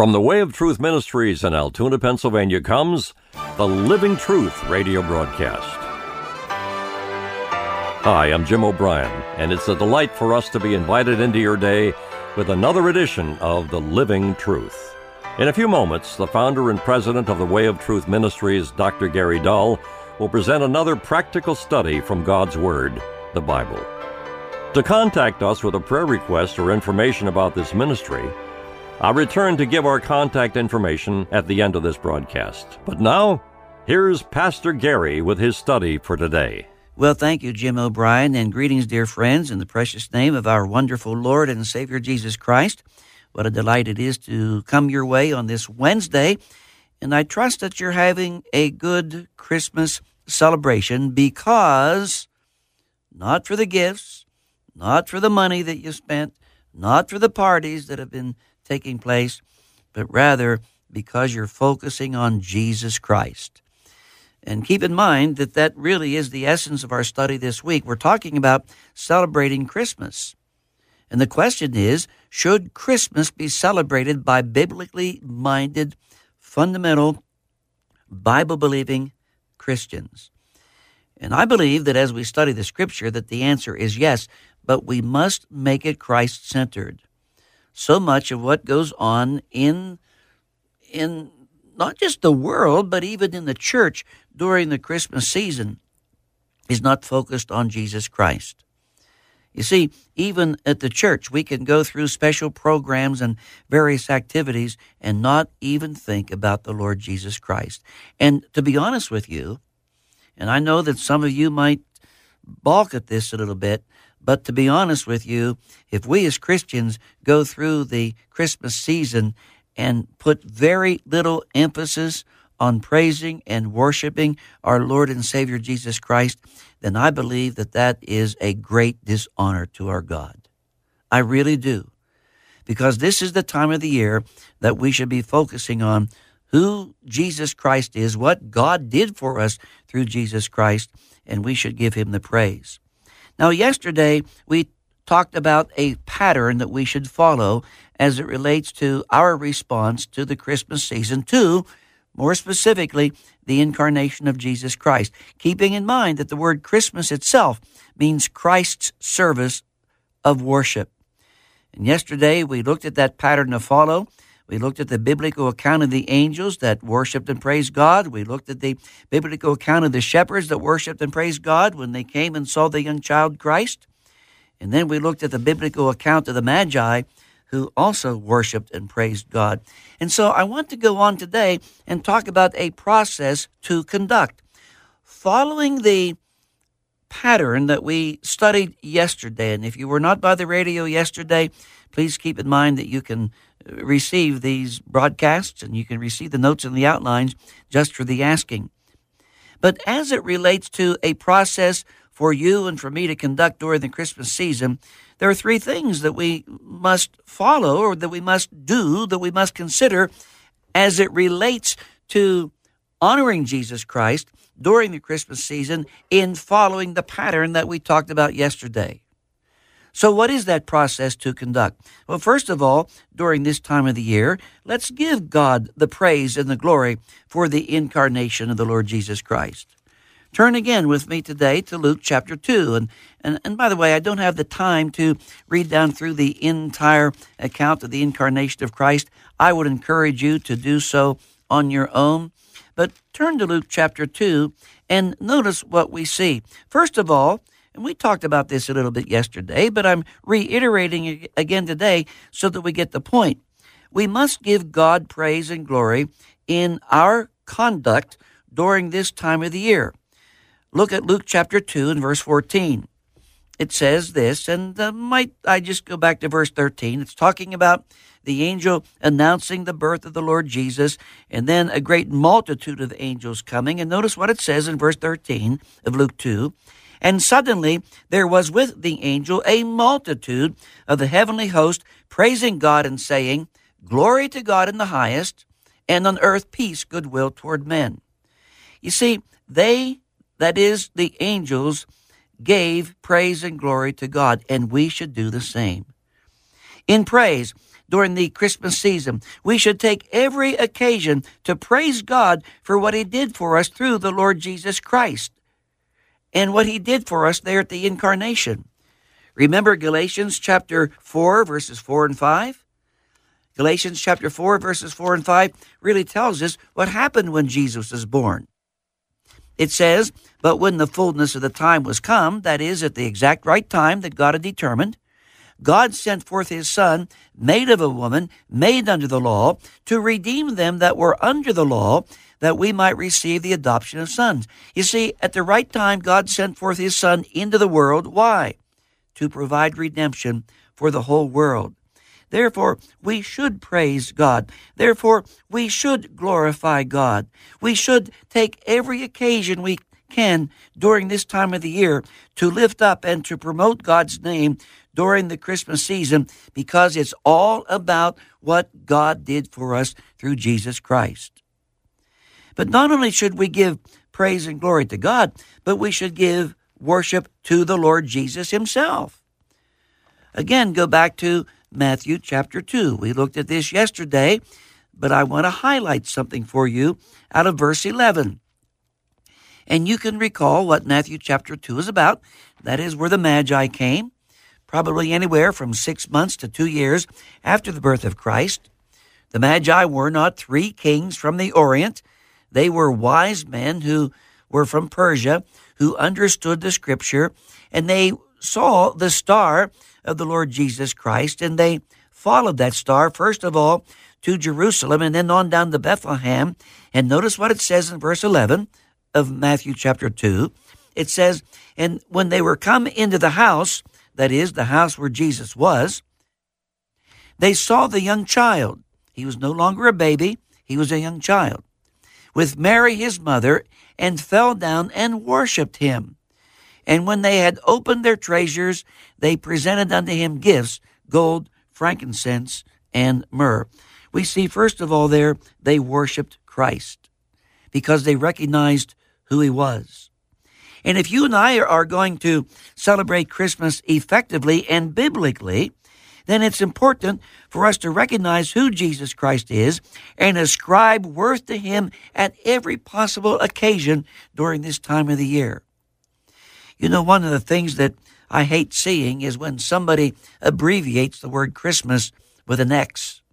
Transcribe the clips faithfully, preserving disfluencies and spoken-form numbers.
From the Way of Truth Ministries in Altoona, Pennsylvania comes the Living Truth radio broadcast. Hi, I'm Jim O'Brien, and it's a delight for us to be invited into your day with another edition of the Living Truth. In a few moments, the founder and president of the Way of Truth Ministries, Doctor Gary Dull, will present another practical study from God's Word, the Bible. To contact us with a prayer request or information about this ministry, I'll return to give our contact information at the end of this broadcast. But now, here's Pastor Gary with his study for today. Well, thank you, Jim O'Brien, and greetings, dear friends, in the precious name of our wonderful Lord and Savior Jesus Christ. What a delight it is to come your way on this Wednesday, and I trust that you're having a good Christmas celebration, because not for the gifts, not for the money that you spent, not for the parties that have been taking place, but rather because you're focusing on Jesus Christ. And keep in mind that that really is the essence of our study this week. We're talking about celebrating Christmas. And the question is, should Christmas be celebrated by biblically minded, fundamental, Bible-believing Christians? And I believe that as we study the Scripture, that the answer is yes, but we must make it Christ-centered. So much of what goes on in, in not just the world, but even in the church during the Christmas season is not focused on Jesus Christ. You see, even at the church, we can go through special programs and various activities and not even think about the Lord Jesus Christ. And to be honest with you, and I know that some of you might balk at this a little bit, but to be honest with you, if we as Christians go through the Christmas season and put very little emphasis on praising and worshiping our Lord and Savior Jesus Christ, then I believe that that is a great dishonor to our God. I really do. Because this is the time of the year that we should be focusing on who Jesus Christ is, what God did for us through Jesus Christ, and we should give him the praise. Now, yesterday, we talked about a pattern that we should follow as it relates to our response to the Christmas season, to, more specifically, the incarnation of Jesus Christ, keeping in mind that the word Christmas itself means Christ's service of worship. And yesterday, we looked at that pattern to follow. We looked at the biblical account of the angels that worshiped and praised God. We looked at the biblical account of the shepherds that worshiped and praised God when they came and saw the young child Christ. And then we looked at the biblical account of the Magi who also worshiped and praised God. And so I want to go on today and talk about a process to conduct. Following the pattern that we studied yesterday, and if you were not by the radio yesterday, please keep in mind that you can receive these broadcasts and you can receive the notes and the outlines just for the asking. But as it relates to a process for you and for me to conduct during the Christmas season, there are three things that we must follow, or that we must do, that we must consider as it relates to honoring Jesus Christ during the Christmas season in following the pattern that we talked about yesterday. So what is that process to conduct? Well, first of all, during this time of the year, let's give God the praise and the glory for the incarnation of the Lord Jesus Christ. Turn again with me today to Luke chapter two. And, and, and by the way, I don't have the time to read down through the entire account of the incarnation of Christ. I would encourage you to do so on your own. But turn to Luke chapter two and notice what we see. First of all, and we talked about this a little bit yesterday, but I'm reiterating it again today so that we get the point. We must give God praise and glory in our conduct during this time of the year. Look at Luke chapter two and verse fourteen. It says this, and uh, might I just go back to verse thirteen. It's talking about the angel announcing the birth of the Lord Jesus, and then a great multitude of angels coming. And notice what it says in verse thirteen of Luke two. And suddenly there was with the angel a multitude of the heavenly host, praising God and saying, Glory to God in the highest, and on earth peace, goodwill toward men. You see, they, that is, the angels, gave praise and glory to God, and we should do the same. In praise, during the Christmas season. We should take every occasion to praise God for what he did for us through the Lord Jesus Christ and what he did for us there at the incarnation. Remember Galatians chapter four, verses four and five? Galatians chapter four, verses four and five really tells us what happened when Jesus was born. It says, "But when the fullness of the time was come," that is, at the exact right time that God had determined, "God sent forth his Son, made of a woman, made under the law, to redeem them that were under the law, that we might receive the adoption of sons." You see, at the right time, God sent forth his Son into the world. Why? To provide redemption for the whole world. Therefore, we should praise God. Therefore, we should glorify God. We should take every occasion we can during this time of the year to lift up and to promote God's name during the Christmas season, because it's all about what God did for us through Jesus Christ. But not only should we give praise and glory to God, but we should give worship to the Lord Jesus himself. Again, go back to Matthew chapter two. We looked at this yesterday, but I want to highlight something for you out of verse eleven. And you can recall what Matthew chapter two is about. That is where the Magi came, probably anywhere from six months to two years after the birth of Christ. The Magi were not three kings from the Orient. They were wise men who were from Persia, who understood the Scripture, and they saw the star of the Lord Jesus Christ, and they followed that star, first of all, to Jerusalem, and then on down to Bethlehem. And notice what it says in verse eleven of Matthew chapter two. It says, "And when they were come into the house," that is, the house where Jesus was, "they saw the young child." He was no longer a baby, he was a young child, "with Mary his mother, and fell down and worshipped him. And when they had opened their treasures, they presented unto him gifts, gold, frankincense, and myrrh." We see, first of all, there, they worshipped Christ because they recognized who he was. And if you and I are going to celebrate Christmas effectively and biblically, then it's important for us to recognize who Jesus Christ is and ascribe worth to him at every possible occasion during this time of the year. You know, one of the things that I hate seeing is when somebody abbreviates the word Christmas with an X.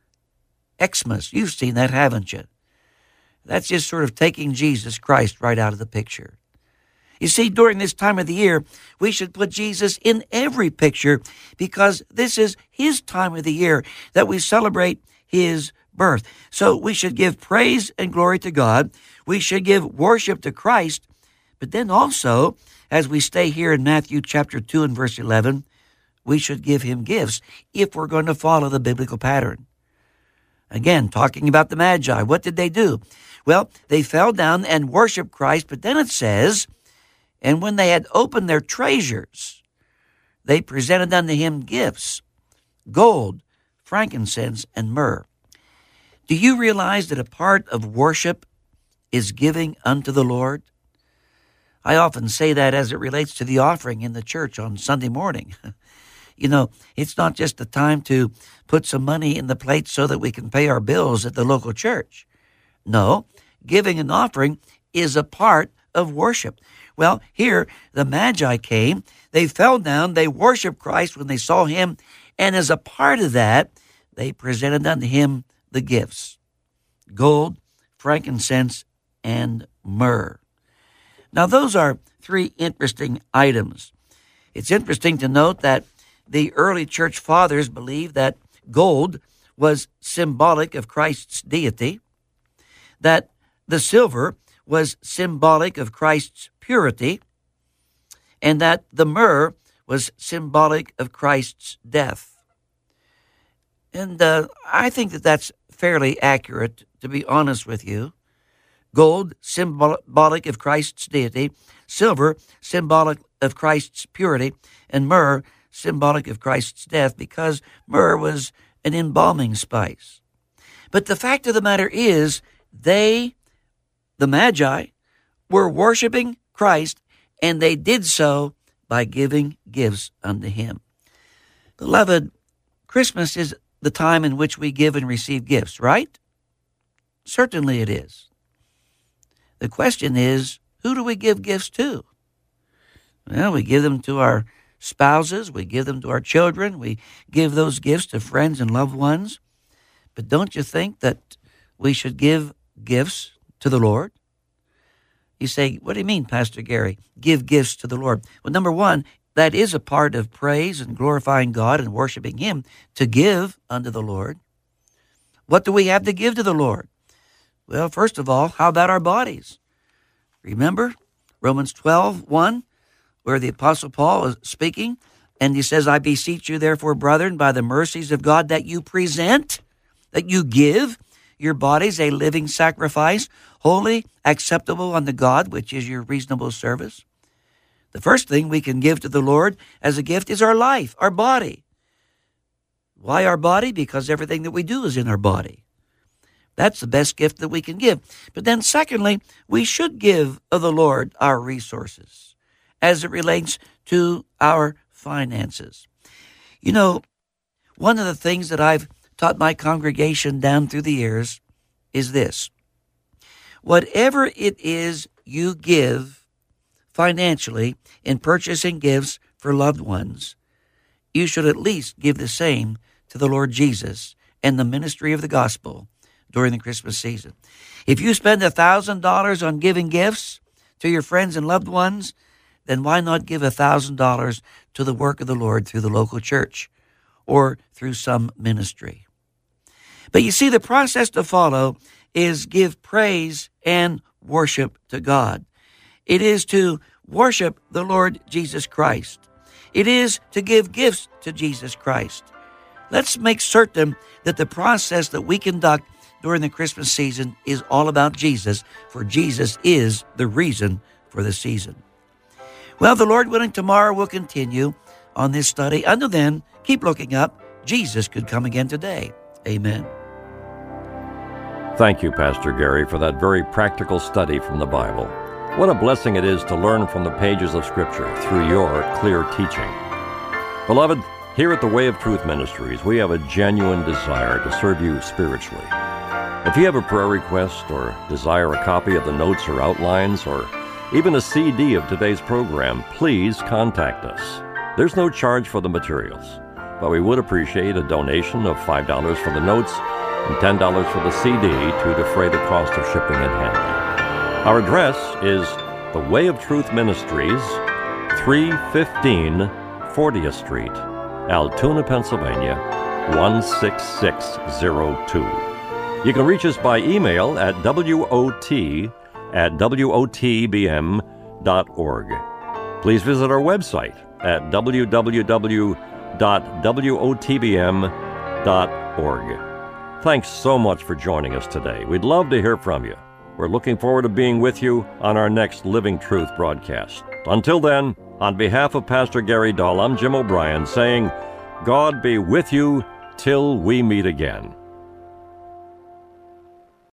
Xmas. You've seen that, haven't you? That's just sort of taking Jesus Christ right out of the picture. You see, during this time of the year, we should put Jesus in every picture because this is his time of the year that we celebrate his birth. So we should give praise and glory to God. We should give worship to Christ. But then also, as we stay here in Matthew chapter two and verse eleven, we should give him gifts if we're going to follow the biblical pattern. Again, talking about the Magi, what did they do? Well, they fell down and worshiped Christ, but then it says, "And when they had opened their treasures, they presented unto him gifts, gold, frankincense, and myrrh." Do you realize that a part of worship is giving unto the Lord? I often say that as it relates to the offering in the church on Sunday morning. You know, it's not just the time to put some money in the plate so that we can pay our bills at the local church. No, giving an offering is a part of worship. Well, here, the Magi came, they fell down, they worshiped Christ when they saw him, and as a part of that, they presented unto him the gifts, gold, frankincense, and myrrh. Now, those are three interesting items. It's interesting to note that the early church fathers believed that gold was symbolic of Christ's deity, that the silver was symbolic of Christ's purity, and that the myrrh was symbolic of Christ's death. And uh, I think that that's fairly accurate, to be honest with you. Gold, symbolic of Christ's deity, silver, symbolic of Christ's purity, and myrrh, symbolic of Christ's death, because myrrh was an embalming spice. But the fact of the matter is, they, the Magi, were worshiping Christ, and they did so by giving gifts unto him. Beloved, Christmas is the time in which we give and receive gifts, right? Certainly it is. The question is, who do we give gifts to? Well, we give them to our spouses, we give them to our children, we give those gifts to friends and loved ones. But don't you think that we should give gifts to the Lord? You say, what do you mean, Pastor Gary? Give gifts to the Lord. Well, number one, that is a part of praise and glorifying God and worshiping Him, to give unto the Lord. What do we have to give to the Lord? Well, first of all, how about our bodies? Remember Romans twelve, one, where the Apostle Paul is speaking, and he says, I beseech you, therefore, brethren, by the mercies of God, that you present, that you give your bodies a living sacrifice, holy, acceptable unto God, which is your reasonable service. The first thing we can give to the Lord as a gift is our life, our body. Why our body? Because everything that we do is in our body. That's the best gift that we can give. But then secondly, we should give of the Lord our resources as it relates to our finances. You know, one of the things that I've taught my congregation down through the years is this. Whatever it is you give financially in purchasing gifts for loved ones, you should at least give the same to the Lord Jesus and the ministry of the gospel during the Christmas season. If you spend one thousand dollars on giving gifts to your friends and loved ones, then why not give one thousand dollars to the work of the Lord through the local church or through some ministry? But you see, the process to follow is give praise and worship to God. It is to worship the Lord Jesus Christ. It is to give gifts to Jesus Christ. Let's make certain that the process that we conduct during the Christmas season is all about Jesus, for Jesus is the reason for the season. Well, the Lord willing, tomorrow we'll continue on this study. Until then, keep looking up. Jesus could come again today. Amen. Thank you, Pastor Gary, for that very practical study from the Bible. What a blessing it is to learn from the pages of Scripture through your clear teaching. Beloved, here at the Way of Truth Ministries, we have a genuine desire to serve you spiritually. If you have a prayer request or desire a copy of the notes or outlines or even a C D of today's program, please contact us. There's no charge for the materials, but we would appreciate a donation of five dollars for the notes and ten dollars for the C D to defray the cost of shipping and handling. Our address is The Way of Truth Ministries, three fifteen fortieth Street, Altoona, Pennsylvania, one six six zero two. You can reach us by email at wot at wotbm dot org. Please visit our website at w w w dot wotbm dot org. Thanks so much for joining us today. We'd love to hear from you. We're looking forward to being with you on our next Living Truth broadcast. Until then, on behalf of Pastor Gary Dahl, I'm Jim O'Brien saying, God be with you till we meet again.